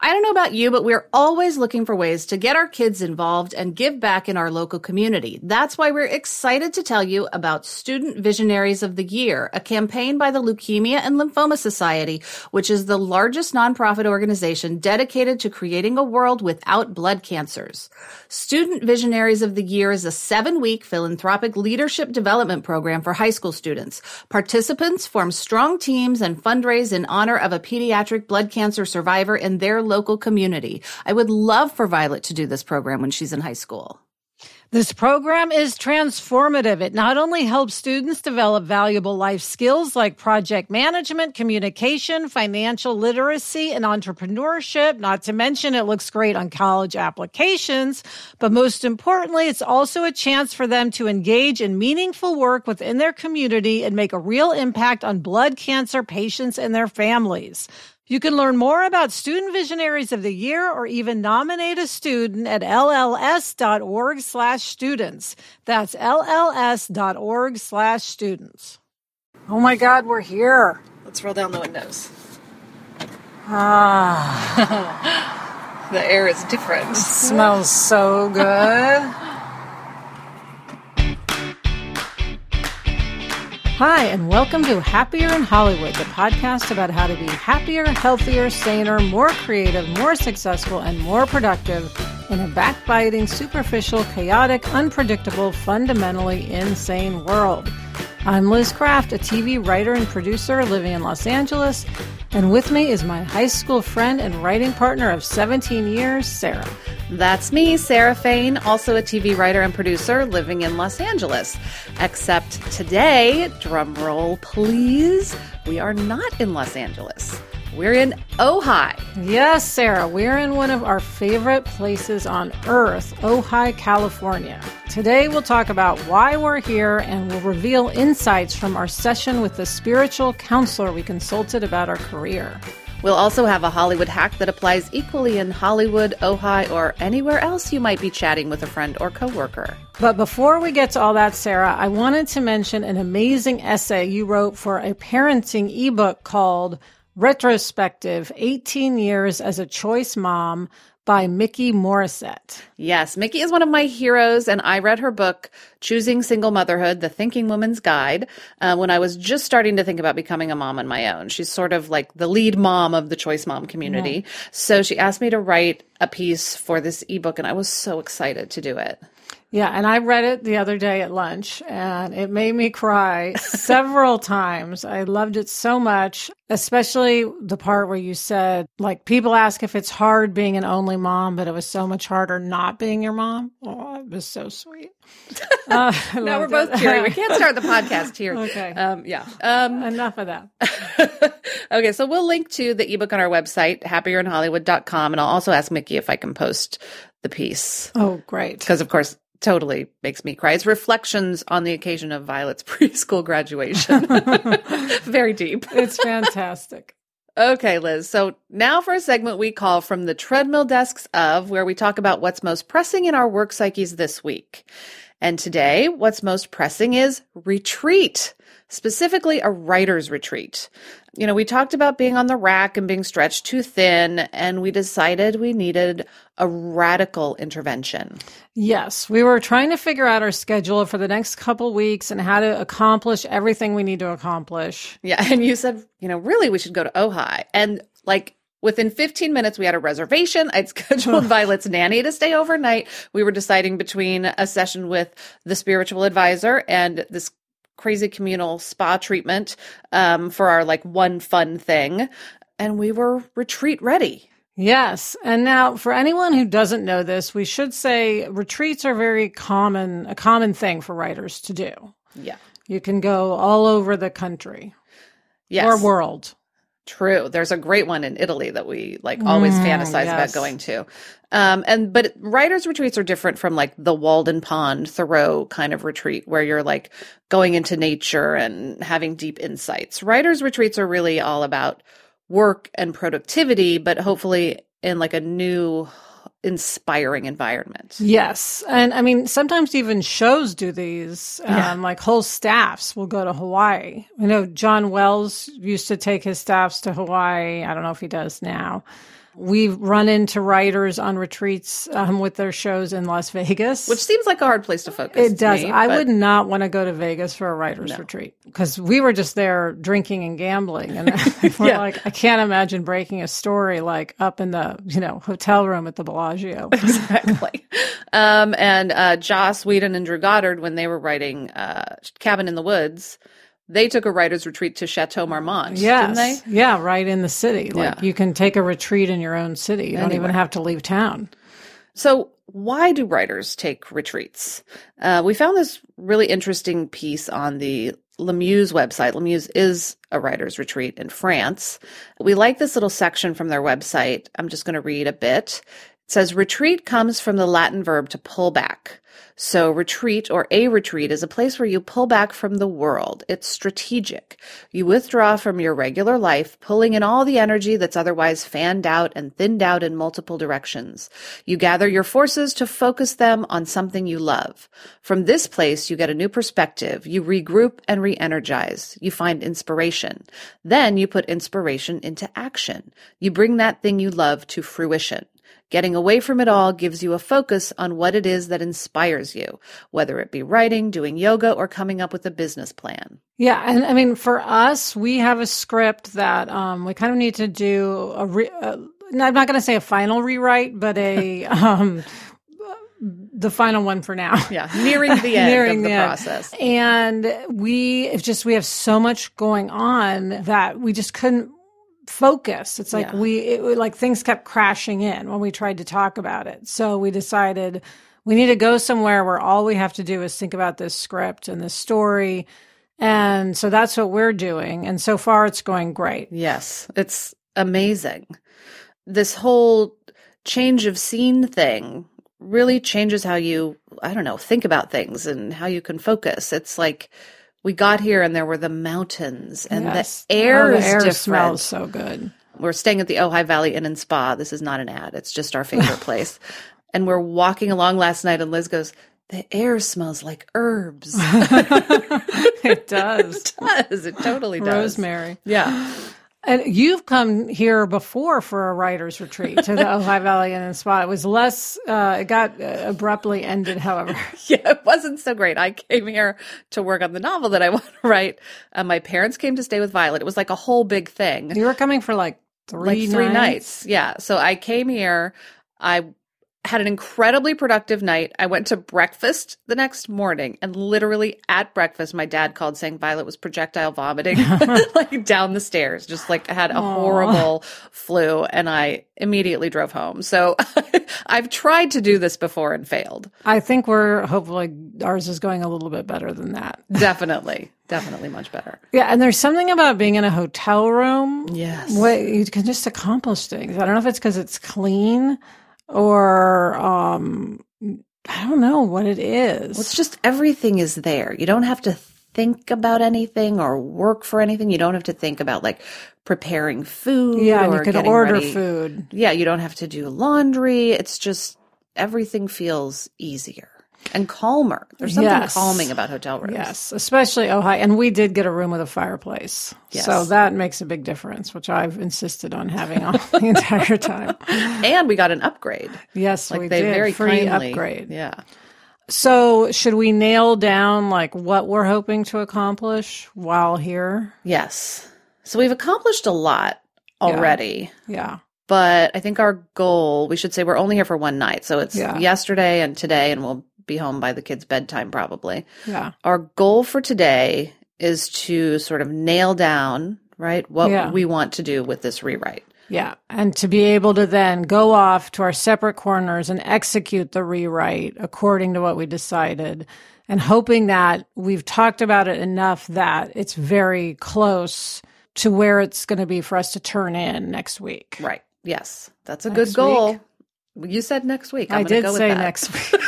I don't know about you, but we're always looking for ways to get our kids involved and give back in our local community. That's why we're excited to tell you about Student Visionaries of the Year, a campaign by the Leukemia and Lymphoma Society, which is the largest nonprofit organization dedicated to creating a world without blood cancers. Student Visionaries of the Year is a 7-week philanthropic leadership development program for high school students. Participants form strong teams and fundraise in honor of a pediatric blood cancer survivor in their local community. I would love for Violet to do this program when she's in high school. This program is transformative. It not only helps students develop valuable life skills like project management, communication, financial literacy, and entrepreneurship, not to mention it looks great on college applications, but most importantly, it's also a chance for them to engage in meaningful work within their community and make a real impact on blood cancer patients and their families. You can learn more about Student Visionaries of the Year or even nominate a student at lls.org/students. That's lls.org/students. Oh my God, we're here. Let's roll down the windows. Ah. The air is different. It smells so good. Hi, and welcome to Happier in Hollywood, the podcast about how to be happier, healthier, saner, more creative, more successful, and more productive in a backbiting, superficial, chaotic, unpredictable, fundamentally insane world. I'm Liz Craft, a TV writer and producer living in Los Angeles, and with me is my high school friend and writing partner of 17 years, Sarah. That's me, Sarah Fain, also a TV writer and producer living in Los Angeles. Except today, drum roll please, we are not in Los Angeles. We're in Ojai. Yes, Sarah, we're in one of our favorite places on earth, Ojai, California. Today we'll talk about why we're here and we'll reveal insights from our session with the spiritual counselor we consulted about our career. We'll also have a Hollywood hack that applies equally in Hollywood, Ojai, or anywhere else you might be chatting with a friend or coworker. But before we get to all that, Sarah, I wanted to mention an amazing essay you wrote for a parenting ebook called Retrospective, 18 Years as a Choice Mom by Mickey Morissette. Yes, Mickey is one of my heroes, and I read her book, Choosing Single Motherhood, The Thinking Woman's Guide, when I was just starting to think about becoming a mom on my own. She's sort of like the lead mom of the choice mom community. Yeah. So she asked me to write a piece for this ebook, and I was so excited to do it. Yeah, and I read it the other day at lunch, and it made me cry several times. I loved it so much, especially the part where you said, like, people ask if it's hard being an only mom, but it was so much harder not being your mom. Oh, it was so sweet. Now we're both teary. We can't start the podcast here. Okay. Enough of that. Okay, so we'll link to the ebook on our website, happierinhollywood.com, and I'll also ask Mickey if I can post the piece. Oh, great. Because, of course, totally makes me cry. It's reflections on the occasion of Violet's preschool graduation. Very deep. It's fantastic. Okay, Liz. So now for a segment we call From the Treadmill Desks of, where we talk about what's most pressing in our work psyches this week. And today, what's most pressing is retreat, specifically a writer's retreat. You know, we talked about being on the rack and being stretched too thin, and we decided we needed a radical intervention. Yes, we were trying to figure out our schedule for the next couple weeks and how to accomplish everything we need to accomplish. Yeah, and you said, really, we should go to Ojai. And within 15 minutes, we had a reservation. I'd scheduled Violet's nanny to stay overnight. We were deciding between a session with the spiritual advisor and this crazy communal spa treatment for our one fun thing. And we were retreat ready. Yes. And now for anyone who doesn't know this, we should say retreats are a common thing for writers to do. Yeah. You can go all over the country. Yes. Or world. True. There's a great one in Italy that we always fantasize about going to. But writers' retreats are different from the Walden Pond, Thoreau kind of retreat where you're going into nature and having deep insights. Writers' retreats are really all about work and productivity, but hopefully in a new, inspiring environment. Yes. And I mean, sometimes even shows do these, whole staffs will go to Hawaii. I know John Wells used to take his staffs to Hawaii. I don't know if he does now. We've run into writers on retreats with their shows in Las Vegas. Which seems like a hard place to focus. It does. Me, I would not want to go to Vegas for a writer's No. retreat because we were just there drinking and gambling. And we're Yeah. like, I can't imagine breaking a story like up in the, hotel room at the Bellagio. Exactly. And Joss Whedon and Drew Goddard, when they were writing Cabin in the Woods, they took a writer's retreat to Chateau Marmont, didn't they? Yeah, right in the city. Like you can take a retreat in your own city. You don't even have to leave town. So why do writers take retreats? We found this really interesting piece on the Lemuse website. Lemuse is a writer's retreat in France. We like this little section from their website. I'm just going to read a bit. It says, retreat comes from the Latin verb to pull back. So retreat or a retreat is a place where you pull back from the world. It's strategic. You withdraw from your regular life, pulling in all the energy that's otherwise fanned out and thinned out in multiple directions. You gather your forces to focus them on something you love. From this place, you get a new perspective. You regroup and re-energize. You find inspiration. Then you put inspiration into action. You bring that thing you love to fruition. Getting away from it all gives you a focus on what it is that inspires you, whether it be writing, doing yoga, or coming up with a business plan. Yeah. And I mean, for us, we have a script that we kind of need to do I'm not going to say a final rewrite, but the final one for now. Yeah, nearing the end of the process. And we have so much going on that we just couldn't focus. It's like like things kept crashing in when we tried to talk about it. So we decided we need to go somewhere where all we have to do is think about this script and this story. And so that's what we're doing. And so far it's going great. Yes, it's amazing. This whole change of scene thing really changes how you, think about things and how you can focus. It's like we got here and there were the mountains and the air is different. Smells so good. We're staying at the Ojai Valley Inn and Spa. This is not an ad. It's just our favorite place. And we're walking along last night and Liz goes, the air smells like herbs. It does. It does. It totally does. Rosemary. Yeah. And you've come here before for a writer's retreat to the Ojai Valley Inn and Spa. It was less, it got abruptly ended, however. Yeah, it wasn't so great. I came here to work on the novel that I want to write. My parents came to stay with Violet. It was like a whole big thing. You were coming for like three nights? Yeah. So I came here. I had an incredibly productive night. I went to breakfast the next morning, and literally at breakfast, my dad called saying Violet was projectile vomiting like down the stairs, just like had a horrible flu, and I immediately drove home. So I've tried to do this before and failed. I think hopefully ours is going a little bit better than that. Definitely much better. Yeah, and there's something about being in a hotel room. Yes. Where you can just accomplish things. I don't know if it's because it's clean or I don't know what it is. Well, it's just everything is there. You don't have to think about anything or work for anything. You don't have to think about like preparing food. Yeah, or you can getting order ready. food. Yeah, you don't have to do laundry. It's just everything feels easier and calmer. There's something calming about hotel rooms. Yes, especially Ojai. And we did get a room with a fireplace. Yes. So that makes a big difference, which I've insisted on having all the entire time. And we got an upgrade. Yes, like we they did. Very Free kindly, upgrade. Yeah. So should we nail down like what we're hoping to accomplish while here? Yes. So we've accomplished a lot already. Yeah. But I think our goal, we should say we're only here for one night. So it's yesterday and today, and we'll be home by the kids' bedtime probably. Yeah. Our goal for today is to sort of nail down, right, what we want to do with this rewrite. Yeah. And to be able to then go off to our separate corners and execute the rewrite according to what we decided, and hoping that we've talked about it enough that it's very close to where it's going to be for us to turn in next week. Right. Yes. That's a good goal. You said next week. I did say next week.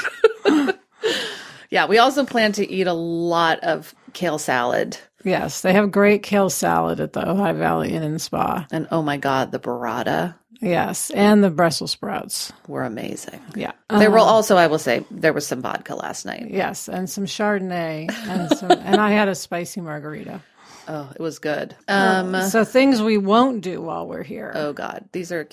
Yeah, we also plan to eat a lot of kale salad. Yes, they have great kale salad at the Ojai Valley Inn and Spa. And oh my God, the burrata. Yes, and the Brussels sprouts were amazing. Yeah. There were also, I will say, there was some vodka last night. Yes, and some Chardonnay. And I had a spicy margarita. Oh, it was good. So things we won't do while we're here. Oh God, these are key.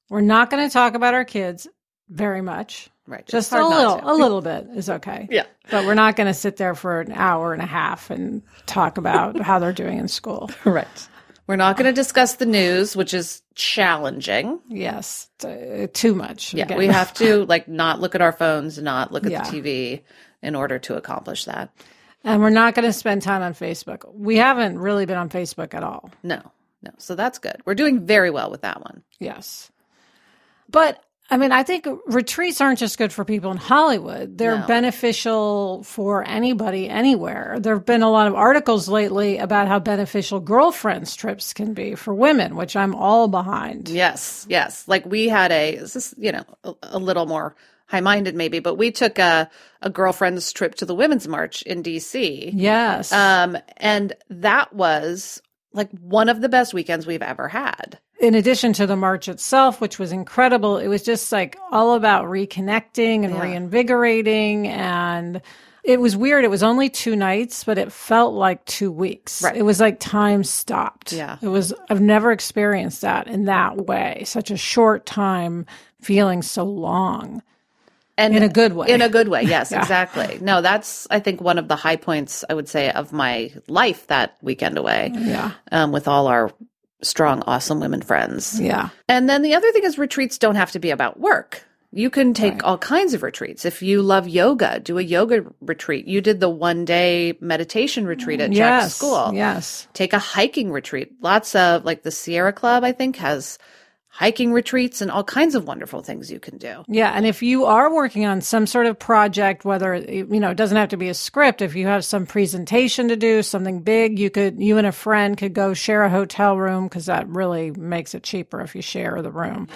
We're not going to talk about our kids very much. Right. Just a little bit is okay. Yeah. But we're not going to sit there for an hour and a half and talk about how they're doing in school. Right. We're not going to discuss the news, which is challenging. Yes. Too much. Yeah. Again. We have to not look at our phones, not look at the TV in order to accomplish that. And we're not going to spend time on Facebook. We haven't really been on Facebook at all. No. So that's good. We're doing very well with that one. Yes. But I think retreats aren't just good for people in Hollywood. They're beneficial for anybody, anywhere. There have been a lot of articles lately about how beneficial girlfriends trips can be for women, which I'm all behind. Yes. Like we had a little more high-minded maybe, but we took a girlfriend's trip to the Women's March in D.C. Yes. And that was like one of the best weekends we've ever had. In addition to the march itself, which was incredible, it was just all about reconnecting and reinvigorating. And it was weird. It was only 2 nights, but it felt like 2 weeks. Right. It was like time stopped. Yeah. I've never experienced that in that way. Such a short time feeling so long. And in a good way. In a good way. Yes, exactly. No, that's, I think, one of the high points, I would say, of my life that weekend away. Yeah. With all our strong, awesome women friends. Yeah. And then the other thing is retreats don't have to be about work. You can take all kinds of retreats. If you love yoga, do a yoga retreat. You did the 1-day meditation retreat at Jack's school. Yes. Take a hiking retreat. Lots of, the Sierra Club, I think, has hiking retreats and all kinds of wonderful things you can do. Yeah. And if you are working on some sort of project, whether, it doesn't have to be a script, if you have some presentation to do, something big, you and a friend could go share a hotel room, because that really makes it cheaper if you share the room,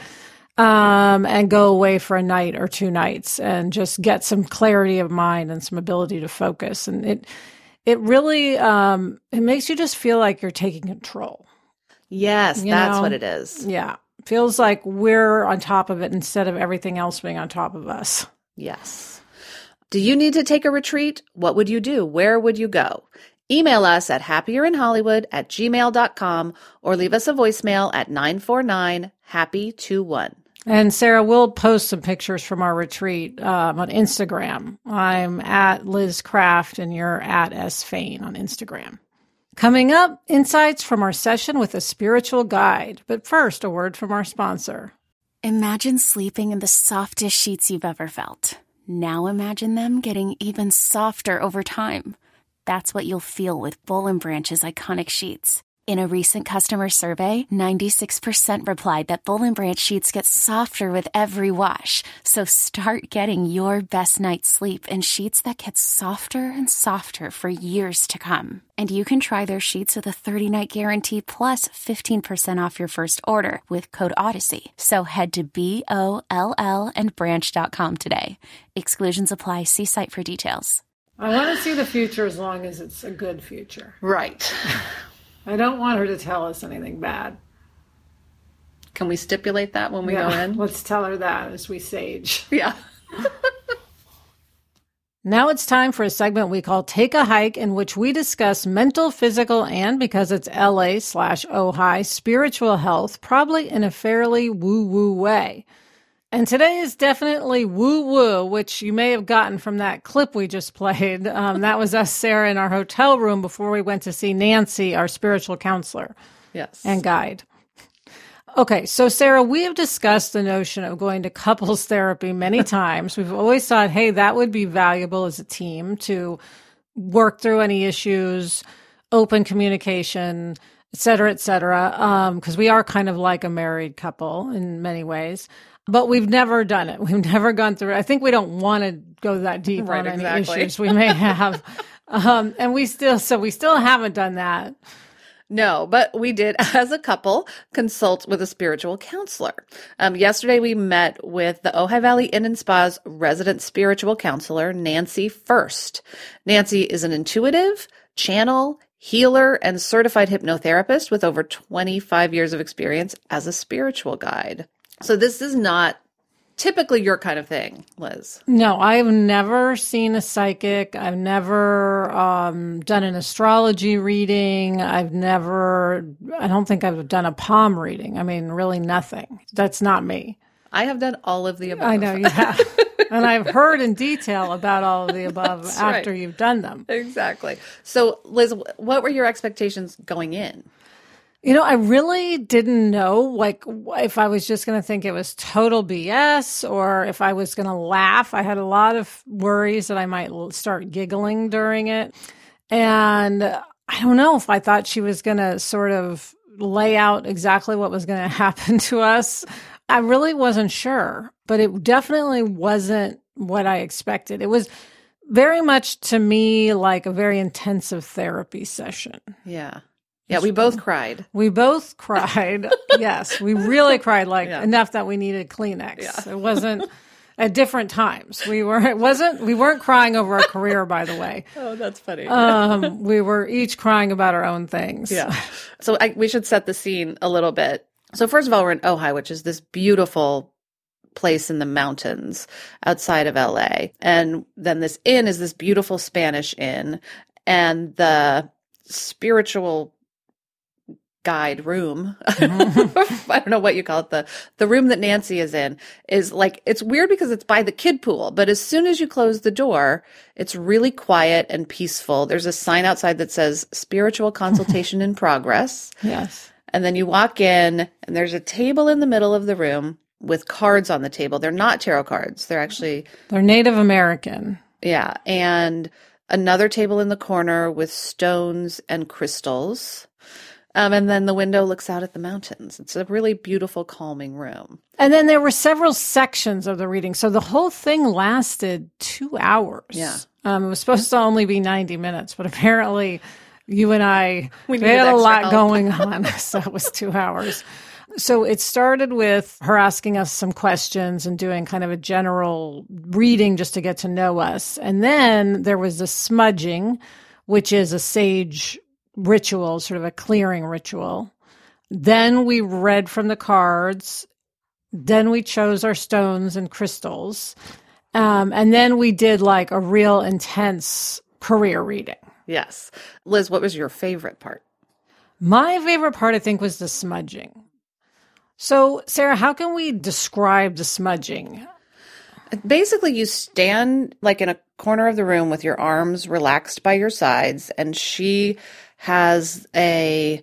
and go away for a night or 2 nights and just get some clarity of mind and some ability to focus. And it really, it makes you just feel like you're taking control. Yes, that's what it is. Yeah. Feels like we're on top of it instead of everything else being on top of us. Yes. Do you need to take a retreat? What would you do? Where would you go? Email us at happierinhollywood@gmail.com or leave us a voicemail at 949-HAPPY21. And Sarah, we'll post some pictures from our retreat on Instagram. I'm at Liz Craft and you're at S. Fain on Instagram. Coming up, insights from our session with a spiritual guide. But first, a word from our sponsor. Imagine sleeping in the softest sheets you've ever felt. Now imagine them getting even softer over time. That's what you'll feel with Boll & Branch's iconic sheets. In a recent customer survey, 96% replied that Boll & Branch sheets get softer with every wash. So start getting your best night's sleep in sheets that get softer and softer for years to come. And you can try their sheets with a 30-night guarantee plus 15% off your first order with code Odyssey. So head to BOLLandbranch.com today. Exclusions apply. See site for details. I want to see the future as long as it's a good future. Right. I don't want her to tell us anything bad. Can we stipulate that when we go in? Let's tell her that as we sage. Yeah. Now it's time for a segment we call Take a Hike, in which we discuss mental, physical, and, because it's LA/Ojai, spiritual health, probably in a fairly woo-woo way. And today is definitely woo-woo, which you may have gotten from that clip we just played. That was us, Sarah, in our hotel room before we went to see Nancy, our spiritual counselor. Yes. And guide. Okay, so Sarah, we have discussed the notion of going to couples therapy many times. We've always thought, hey, that would be valuable as a team to work through any issues, open communication, et cetera, because we are kind of like a married couple in many ways. But we've never done it. We've never gone through it. I think we don't want to go that deep on any issues we may have. And we still haven't done that. No, but we did, as a couple, consult with a spiritual counselor. Yesterday, we met with the Ojai Valley Inn and Spa's resident spiritual counselor, Nancy First. Nancy is an intuitive, channel, healer, and certified hypnotherapist with over 25 years of experience as a spiritual guide. So this is not typically your kind of thing, Liz. No, I've never seen a psychic. I've never done an astrology reading. I don't think I've done a palm reading. I mean, really nothing. That's not me. I have done all of the above. I know you have. And I've heard in detail about all of the above after you've done them. Exactly. So, Liz, what were your expectations going in? I really didn't know, like, if I was just going to think it was total BS or if I was going to laugh. I had a lot of worries that I might start giggling during it. And I don't know if I thought she was going to sort of lay out exactly what was going to happen to us. I really wasn't sure, but it definitely wasn't what I expected. It was very much, to me, like a very intensive therapy session. Yeah. Yeah, we both cried. We both cried. Yes, we really cried, enough that we needed Kleenex. Yeah. It wasn't at different times. We weren't crying over a career, by the way. Oh, that's funny. We were each crying about our own things. Yeah. So we should set the scene a little bit. So first of all, we're in Ojai, which is this beautiful place in the mountains outside of LA. And then this inn is this beautiful Spanish inn, and the spiritual guide room, I don't know what you call it, the room that Nancy is in is like, it's weird because it's by the kid pool, but as soon as you close the door, it's really quiet and peaceful. There's a sign outside that says spiritual consultation in progress. Yes. And then you walk in and there's a table in the middle of the room with cards on the table. They're not tarot cards. They're Native American. Yeah. And another table in the corner with stones and crystals. And then the window looks out at the mountains. It's a really beautiful, calming room. And then there were several sections of the reading. So the whole thing lasted 2 hours. Yeah. It was supposed to only be 90 minutes, but apparently you and I we had a lot going on. So it was 2 hours. So it started with her asking us some questions and doing kind of a general reading just to get to know us. And then there was the smudging, which is a sage ritual, sort of a clearing ritual. Then we read from the cards. Then we chose our stones and crystals. And then we did like a real intense career reading. Yes. Liz, what was your favorite part? My favorite part, I think, was the smudging. So, Sarah, how can we describe the smudging? Basically, you stand like in a corner of the room with your arms relaxed by your sides, and she has a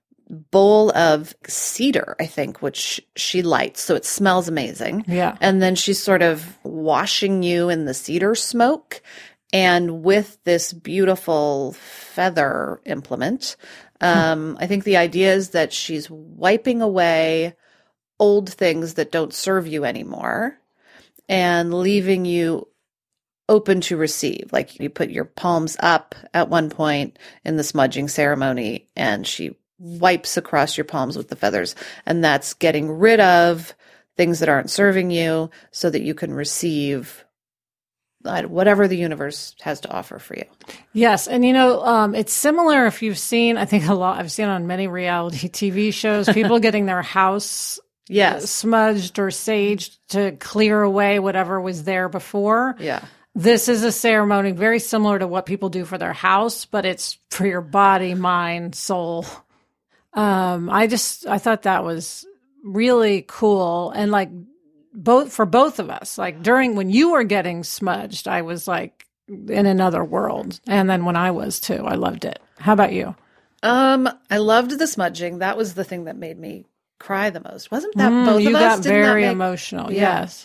bowl of cedar, I think, which she lights. So it smells amazing. Yeah. And then she's sort of washing you in the cedar smoke. And with this beautiful feather implement, I think the idea is that she's wiping away old things that don't serve you anymore and leaving you open to receive. Like you put your palms up at one point in the smudging ceremony and she wipes across your palms with the feathers. And that's getting rid of things that aren't serving you so that you can receive whatever the universe has to offer for you. Yes. And, it's similar if you've seen, I think I've seen on many reality TV shows, people getting their house smudged or saged to clear away whatever was there before. Yeah. This is a ceremony very similar to what people do for their house, but it's for your body, mind, soul. I thought that was really cool. And like for both of us, like when you were getting smudged, I was like in another world. And then when I was too, I loved it. How about you? I loved the smudging. That was the thing that made me cry the most. Wasn't that both of us? You got very emotional. Yeah. Yes.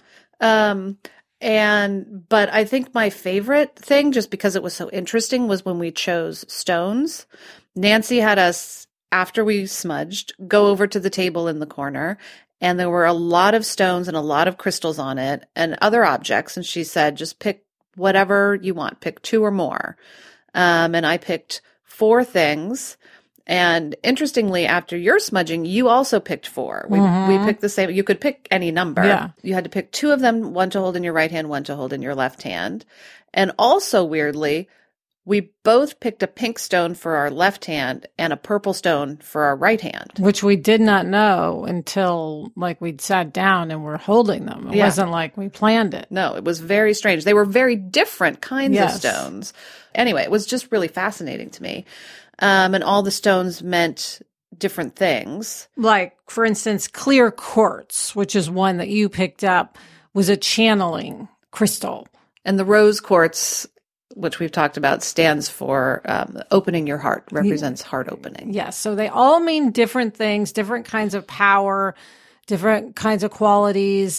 But I think my favorite thing, just because it was so interesting, was when we chose stones. Nancy had us, after we smudged, go over to the table in the corner, and there were a lot of stones and a lot of crystals on it and other objects. And she said, just pick whatever you want, pick 2 or more. And I picked 4 things. And interestingly, after your smudging, you also picked 4. We picked the same. You could pick any number. Yeah. You had to pick 2 of them, one to hold in your right hand, one to hold in your left hand. And also, weirdly, we both picked a pink stone for our left hand and a purple stone for our right hand. Which we did not know until like we'd sat down and were holding them. It wasn't like we planned it. No, it was very strange. They were very different kinds of stones. Anyway, it was just really fascinating to me. And all the stones meant different things. Like, for instance, clear quartz, which is one that you picked up, was a channeling crystal. And the rose quartz, which we've talked about, stands for opening your heart, represents heart opening. Yes. So they all mean different things, different kinds of power, different kinds of qualities.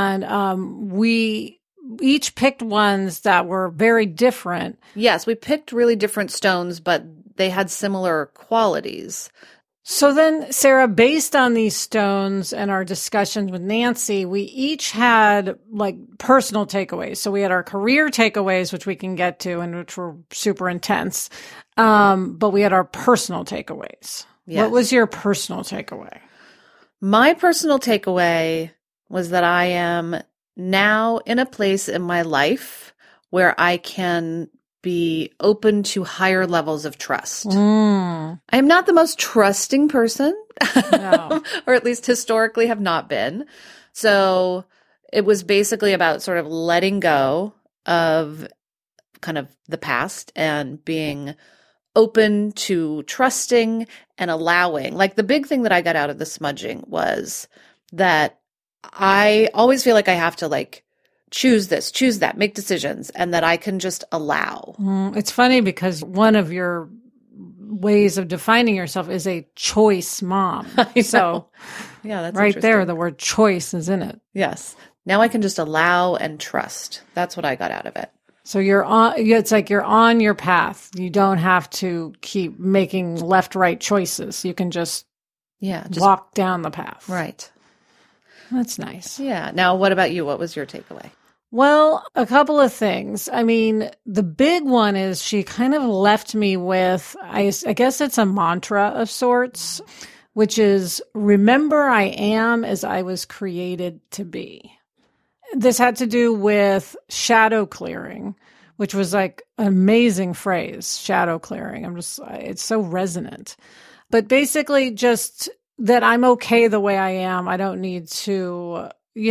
And we each picked ones that were very different. Yes, we picked really different stones, but they had similar qualities. So then, Sarah, based on these stones and our discussions with Nancy, we each had like personal takeaways. So we had our career takeaways, which we can get to and which were super intense. But we had our personal takeaways. Yes. What was your personal takeaway? My personal takeaway was that I am now in a place in my life where I can be open to higher levels of trust. I am not the most trusting person, no. Or at least historically have not been. So it was basically about sort of letting go of kind of the past and being open to trusting and allowing. Like the big thing that I got out of the smudging was that I always feel like I have to like choose this, choose that, make decisions, and that I can just allow. It's funny because one of your ways of defining yourself is a choice mom. So yeah, that's right there, the word choice is in it. Yes. Now I can just allow and trust. That's what I got out of it. So you're on, it's like you're on your path. You don't have to keep making left, right choices. You can just walk down the path. Right. That's nice. Yeah. Now, what about you? What was your takeaway? Well, a couple of things. I mean, the big one is she kind of left me with, I guess it's a mantra of sorts, which is, remember I am as I was created to be. This had to do with shadow clearing, which was like an amazing phrase, shadow clearing. It's so resonant. But basically just that I'm okay the way I am. I don't need to,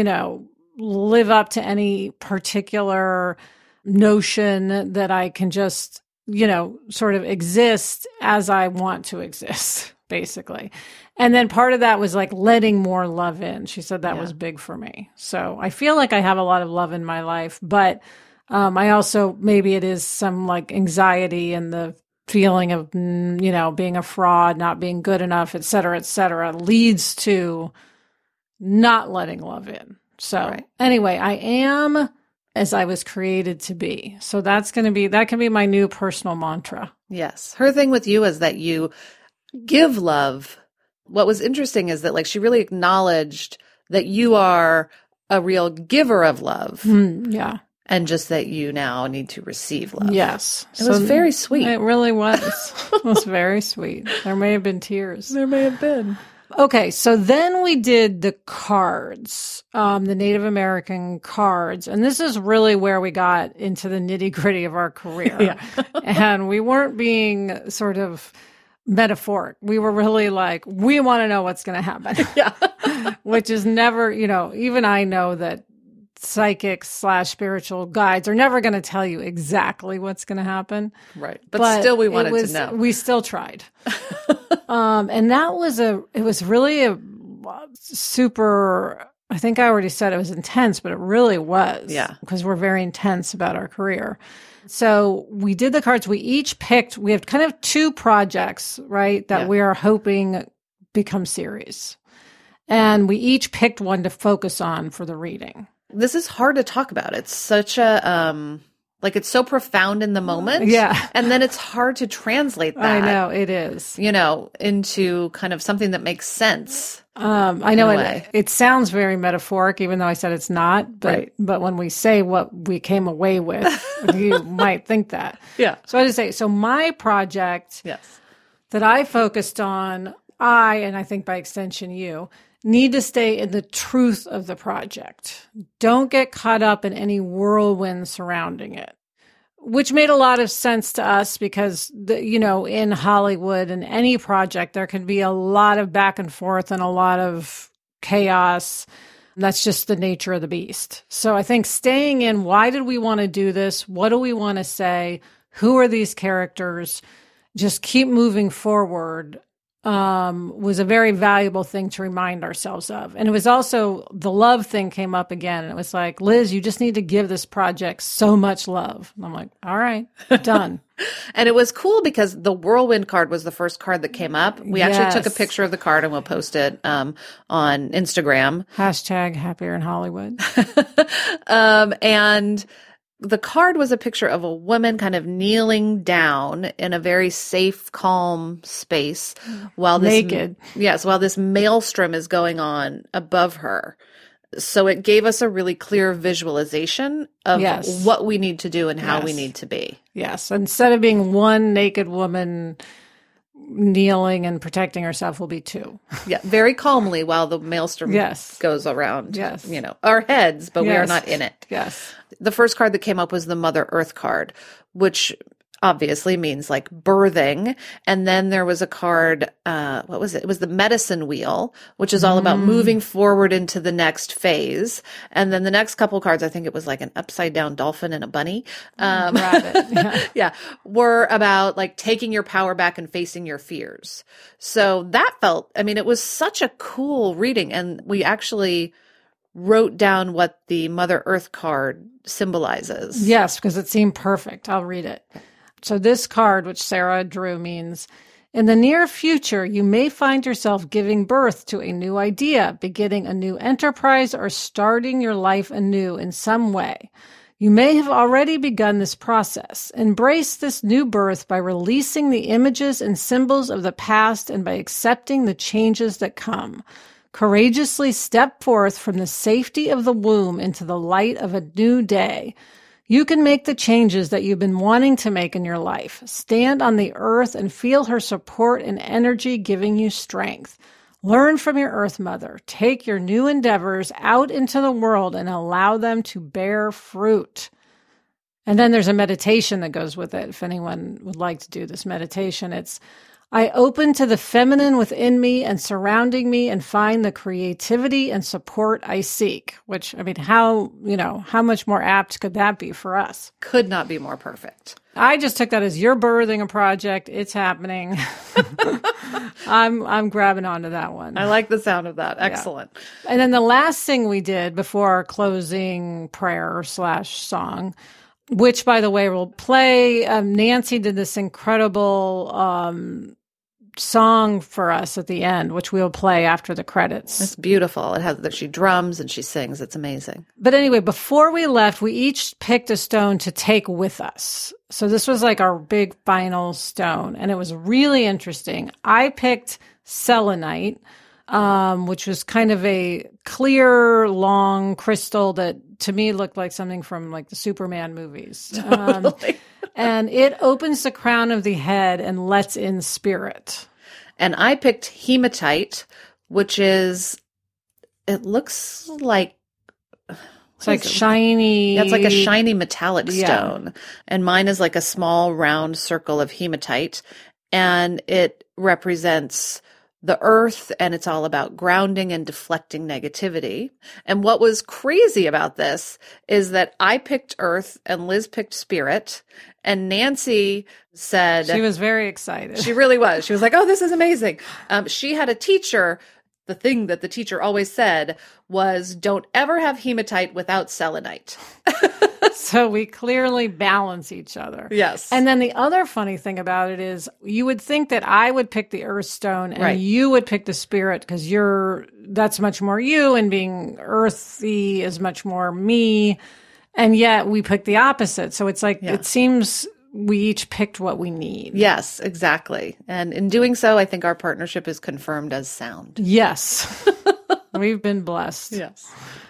live up to any particular notion that I can just, sort of exist as I want to exist, basically. And then part of that was like letting more love in. She said that was big for me. So I feel like I have a lot of love in my life, but I also, maybe it is some like anxiety and the feeling of, being a fraud, not being good enough, et cetera, leads to not letting love in. So anyway, I am as I was created to be. So that can be my new personal mantra. Yes. Her thing with you is that you give love. What was interesting is that like she really acknowledged that you are a real giver of love. Yeah. And just that you now need to receive love. Yes. It was very sweet. It really was. It was very sweet. There may have been tears. There may have been. Okay, so then we did the cards, the Native American cards. And this is really where we got into the nitty-gritty of our career. And we weren't being sort of metaphoric. We were really like, we want to know what's going to happen. Which is never, even I know that psychics/spiritual guides are never going to tell you exactly what's going to happen. Right. But still we wanted to know. We still tried. And that was it was really a super, I think I already said it was intense, but it really was. Yeah. Because we're very intense about our career. So we did the cards. We each picked, we have kind of two projects, right, that we are hoping become series. And we each picked one to focus on for the reading. This is hard to talk about. It's such a, it's so profound in the moment. Yeah. And then it's hard to translate that. I know, it is. Into kind of something that makes sense. I know it sounds very metaphoric, even though I said it's not. But when we say what we came away with, you might think that. Yeah. So I just say, so my project that I focused on, and I think by extension you, need to stay in the truth of the project. Don't get caught up in any whirlwind surrounding it. which made a lot of sense to us because, in Hollywood and any project, there can be a lot of back and forth and a lot of chaos. That's just the nature of the beast. So I think staying in, why did we want to do this? What do we want to say? Who are these characters? Just keep moving forward was a very valuable thing to remind ourselves of. And it was also, the love thing came up again. And it was like, Liz, you just need to give this project so much love. And I'm like, all right, done. And it was cool because the whirlwind card was the first card that came up. We actually took a picture of the card and we'll post it on Instagram. # Happier in Hollywood. And the card was a picture of a woman kind of kneeling down in a very safe, calm space while this naked. Yes, while this maelstrom is going on above her. So it gave us a really clear visualization of what we need to do and how we need to be. Yes. Instead of being one naked woman kneeling and protecting herself, will be two. Yeah, very calmly while the maelstrom goes around, our heads, but we are not in it. Yes. The first card that came up was the Mother Earth card, which obviously means like birthing. And then there was a card, what was it? It was the medicine wheel, which is all about moving forward into the next phase. And then the next couple cards, I think it was like an upside down dolphin and a bunny. Rabbit. Were about like taking your power back and facing your fears. So that felt, it was such a cool reading. And we actually wrote down what the Mother Earth card symbolizes. Yes, because it seemed perfect. I'll read it. So this card, which Sarah drew, means, in the near future, you may find yourself giving birth to a new idea, beginning a new enterprise, or starting your life anew in some way. You may have already begun this process. Embrace this new birth by releasing the images and symbols of the past and by accepting the changes that come. Courageously step forth from the safety of the womb into the light of a new day. You can make the changes that you've been wanting to make in your life. Stand on the earth and feel her support and energy giving you strength. Learn from your Earth Mother. Take your new endeavors out into the world and allow them to bear fruit. And then there's a meditation that goes with it. If anyone would like to do this meditation, it's, I open to the feminine within me and surrounding me and find the creativity and support I seek, which, how much more apt could that be for us? Could not be more perfect. I just took that as you're birthing a project. It's happening. I'm grabbing onto that one. I like the sound of that. Excellent. Yeah. And then the last thing we did before our closing prayer / song, which, by the way, we'll play. Nancy did this incredible song for us at the end, which we'll play after the credits. It's beautiful. It has that she drums and she sings. It's amazing. But anyway, before we left, we each picked a stone to take with us. So this was like our big final stone, and it was really interesting. I picked selenite, which was kind of a clear, long crystal that to me looked like something from like the Superman movies. Totally. And it opens the crown of the head and lets in spirit. And I picked hematite, which is, it looks like... It's like shiny... Yeah, it's like a shiny metallic stone. And mine is like a small round circle of hematite. And it represents the earth, and it's all about grounding and deflecting negativity. And what was crazy about this is that I picked earth and Liz picked spirit, and Nancy said... She was very excited. She really was. She was like, oh, this is amazing. She had a teacher. The thing that the teacher always said was, don't ever have hematite without selenite. So we clearly balance each other. Yes. And then the other funny thing about it is you would think that I would pick the earth stone and you would pick the spirit because that's much more you, and being earthy is much more me. And yet we picked the opposite. So it's like, it seems we each picked what we need. Yes, exactly. And in doing so, I think our partnership is confirmed as sound. Yes. We've been blessed. Yes.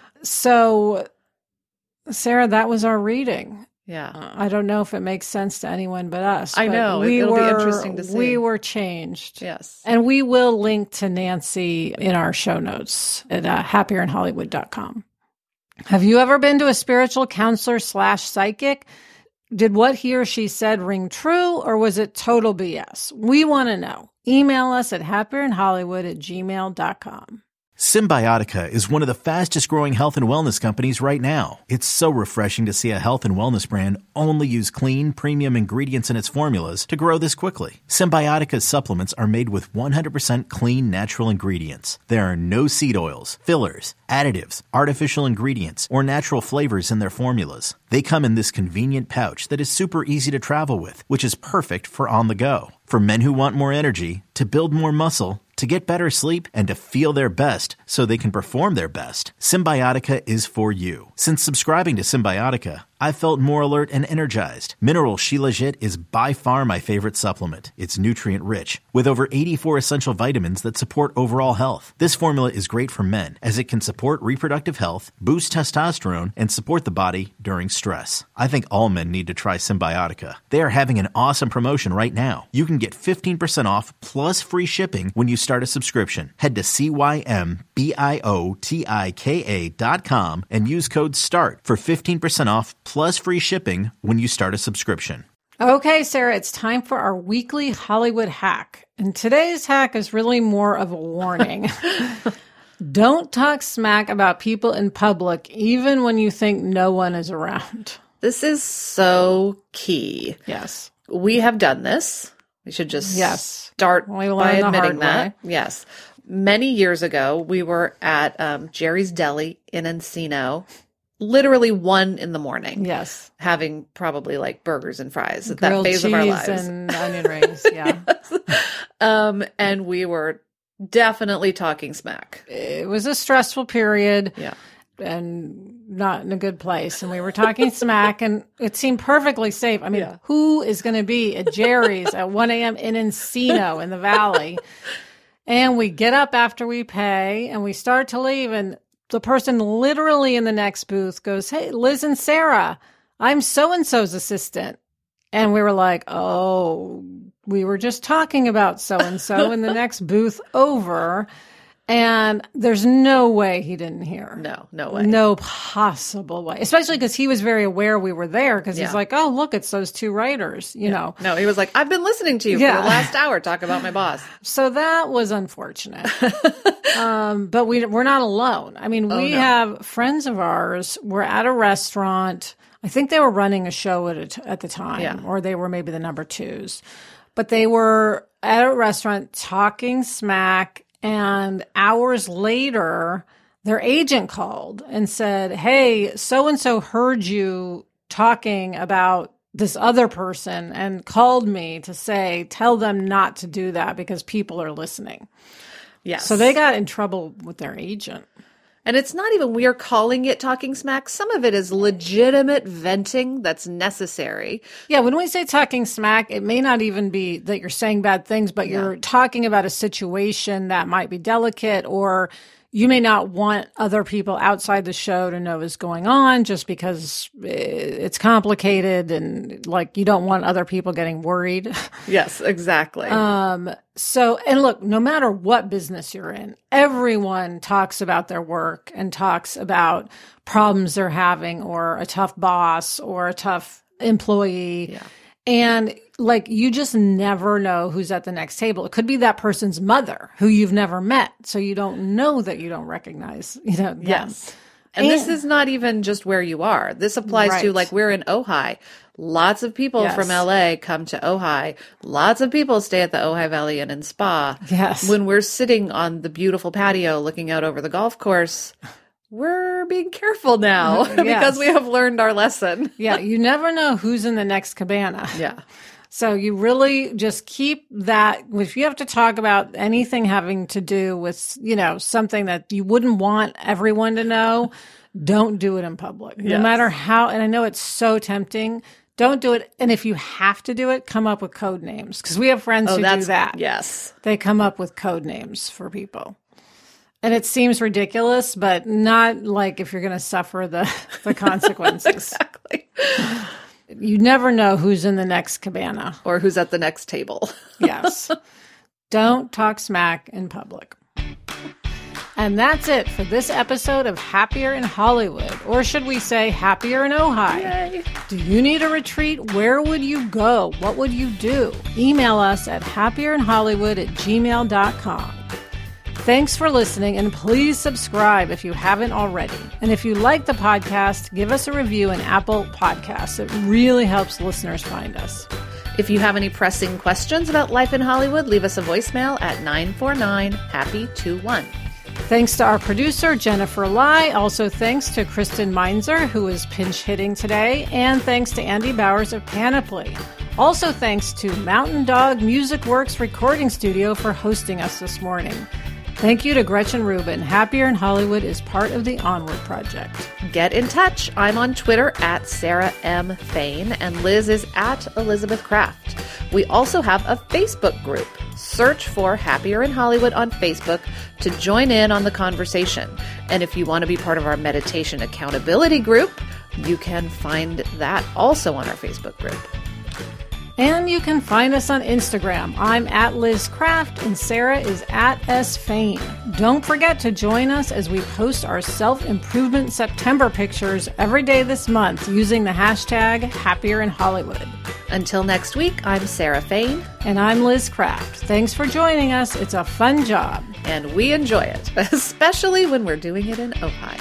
So, Sarah, that was our reading. Yeah. I don't know if it makes sense to anyone but us. I know. It'll be interesting to see. We were changed. Yes. And we will link to Nancy in our show notes at happierinhollywood.com. Have you ever been to a spiritual counselor / psychic? Did what he or she said ring true, or was it total BS? We want to know. Email us at happierandhollywood@gmail.com. Symbiotica is one of the fastest growing health and wellness companies right now. It's so refreshing to see a health and wellness brand only use clean, premium ingredients in its formulas to grow this quickly. Symbiotica's supplements are made with 100% clean, natural ingredients. There are no seed oils, fillers, additives, artificial ingredients, or natural flavors in their formulas. They come in this convenient pouch that is super easy to travel with, which is perfect for on the go. For men who want more energy, to build more muscle, to get better sleep, and to feel their best so they can perform their best, Symbiotica is for you. Since subscribing to Symbiotica, I've felt more alert and energized. Mineral Shilajit is by far my favorite supplement. It's nutrient-rich, with over 84 essential vitamins that support overall health. This formula is great for men, as it can support reproductive health, boost testosterone, and support the body during stress. I think all men need to try Symbiotica. They are having an awesome promotion right now. You can get 15% off plus free shipping when you start a subscription. Head to CYMBIOTIKA.com and use code START for 15% off plus free shipping when you start a subscription. Okay, Sarah, it's time for our weekly Hollywood hack. And today's hack is really more of a warning. Don't talk smack about people in public, even when you think no one is around. This is so key. Yes. We have done this. We should just start by admitting that. Yes. Many years ago, we were at Jerry's Deli in Encino, literally 1 a.m. Yes. Having probably like burgers and fries at Grilled that phase of our lives. And onion rings, yeah. And we were definitely talking smack. It was a stressful period. Yeah. And not in a good place. And we were talking smack, and it seemed perfectly safe. I mean, who is going to be at Jerry's at 1 a.m. in Encino in the Valley? And we get up after we pay, and we start to leave, and the person literally in the next booth goes, "Hey, Liz and Sarah, I'm so-and-so's assistant." And we were like, oh, we were just talking about so-and-so in the next booth over. And there's no way he didn't hear. No way. No possible way. Especially because he was very aware we were there, because he's like, oh, look, it's those two writers, you know. No, he was like, I've been listening to you for the last hour talk about my boss. So that was unfortunate. But we're not alone. I mean, we have friends of ours were at a restaurant. I think they were running a show at the time, or they were maybe the number twos. But they were at a restaurant talking smack. And hours later, their agent called and said, hey, so-and-so heard you talking about this other person and called me to say, tell them not to do that because people are listening. Yes. So they got in trouble with their agent. And it's not even we are calling it talking smack. Some of it is legitimate venting that's necessary. Yeah, when we say talking smack, it may not even be that you're saying bad things, but you're talking about a situation that might be delicate, or you may not want other people outside the show to know is going on just because it's complicated and like you don't want other people getting worried. Yes, exactly. So, and look, no matter what business you're in, everyone talks about their work and talks about problems they're having, or a tough boss or a tough employee. Yeah. And like, you just never know who's at the next table. It could be that person's mother who you've never met. So you don't know that you don't recognize, them. Yes. And this is not even just where you are. This applies to, like, we're in Ojai. Lots of people from LA come to Ojai. Lots of people stay at the Ojai Valley Inn and Spa. Yes. When we're sitting on the beautiful patio looking out over the golf course, we're being careful now because we have learned our lesson. Yeah, you never know who's in the next cabana. Yeah. So you really just keep that. If you have to talk about anything having to do with, something that you wouldn't want everyone to know, don't do it in public. No matter how, and I know it's so tempting, don't do it. And if you have to do it, come up with code names, because we have friends who do that. Yes. They come up with code names for people. And it seems ridiculous, but not like if you're going to suffer the consequences. Exactly. You never know who's in the next cabana. Or who's at the next table. Yes. Don't talk smack in public. And that's it for this episode of Happier in Hollywood, or should we say Happier in Ojai. Yay. Do you need a retreat? Where would you go? What would you do? Email us at happierinhollywood@gmail.com. Thanks for listening, and please subscribe if you haven't already. And if you like the podcast, give us a review in Apple Podcasts. It really helps listeners find us. If you have any pressing questions about life in Hollywood, leave us a voicemail at 949-HAPPY-21. Thanks to our producer, Jennifer Lai. Also thanks to Kristen Meinzer, who is pinch hitting today. And thanks to Andy Bowers of Panoply. Also thanks to Mountain Dog Music Works Recording Studio for hosting us this morning. Thank you to Gretchen Rubin. Happier in Hollywood is part of the Onward Project. Get in touch. I'm on Twitter at Sarah M. Fain, and Liz is at Elizabeth Kraft. We also have a Facebook group. Search for Happier in Hollywood on Facebook to join in on the conversation. And if you want to be part of our meditation accountability group, you can find that also on our Facebook group. And you can find us on Instagram. I'm at Liz Kraft and Sarah is at S. Fain. Don't forget to join us as we post our self-improvement September pictures every day this month using the hashtag Happier in Hollywood. Until next week, I'm Sarah Fain. And I'm Liz Kraft. Thanks for joining us. It's a fun job. And we enjoy it, especially when we're doing it in Ojai.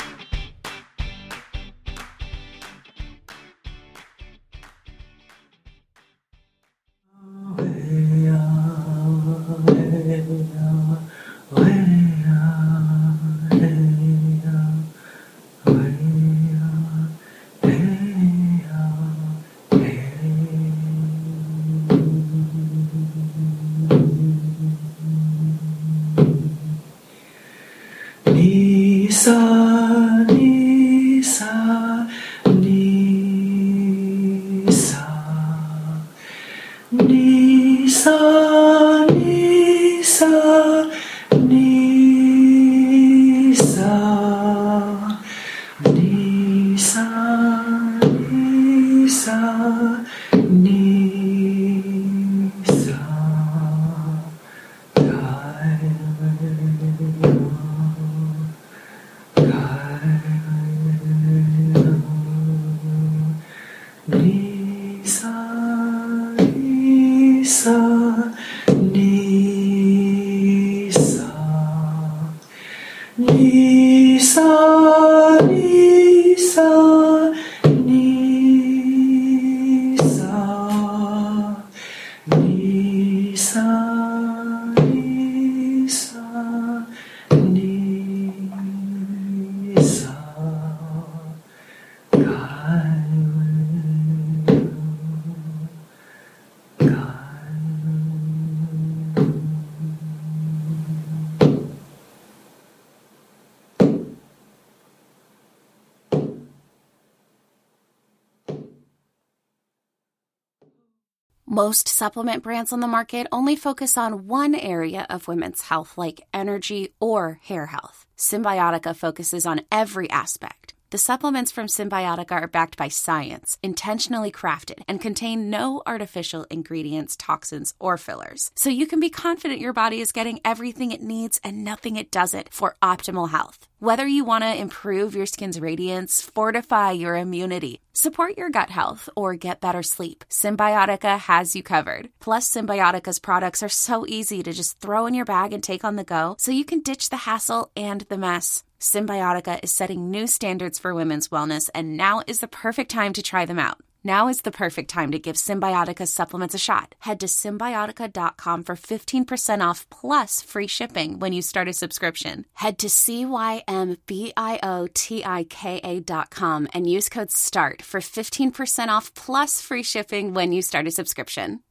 Most supplement brands on the market only focus on one area of women's health, like energy or hair health. Symbiotica focuses on every aspect. The supplements from Symbiotica are backed by science, intentionally crafted, and contain no artificial ingredients, toxins, or fillers. So you can be confident your body is getting everything it needs and nothing it doesn't for optimal health. Whether you want to improve your skin's radiance, fortify your immunity, support your gut health, or get better sleep, Symbiotica has you covered. Plus, Symbiotica's products are so easy to just throw in your bag and take on the go, so you can ditch the hassle and the mess. Symbiotica is setting new standards for women's wellness, and now is the perfect time to try them out. Now is the perfect time to give Symbiotica supplements a shot. Head to Symbiotica.com for 15% off plus free shipping when you start a subscription. Head to CYMBIOTIKA.com and use code START for 15% off plus free shipping when you start a subscription.